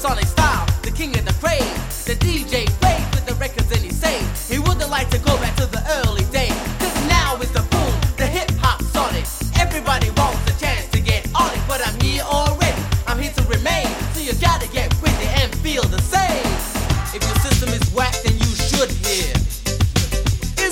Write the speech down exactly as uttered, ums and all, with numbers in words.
supersonic style, the king of the crave. The D J played with the records and he said he wouldn't like to go back to the early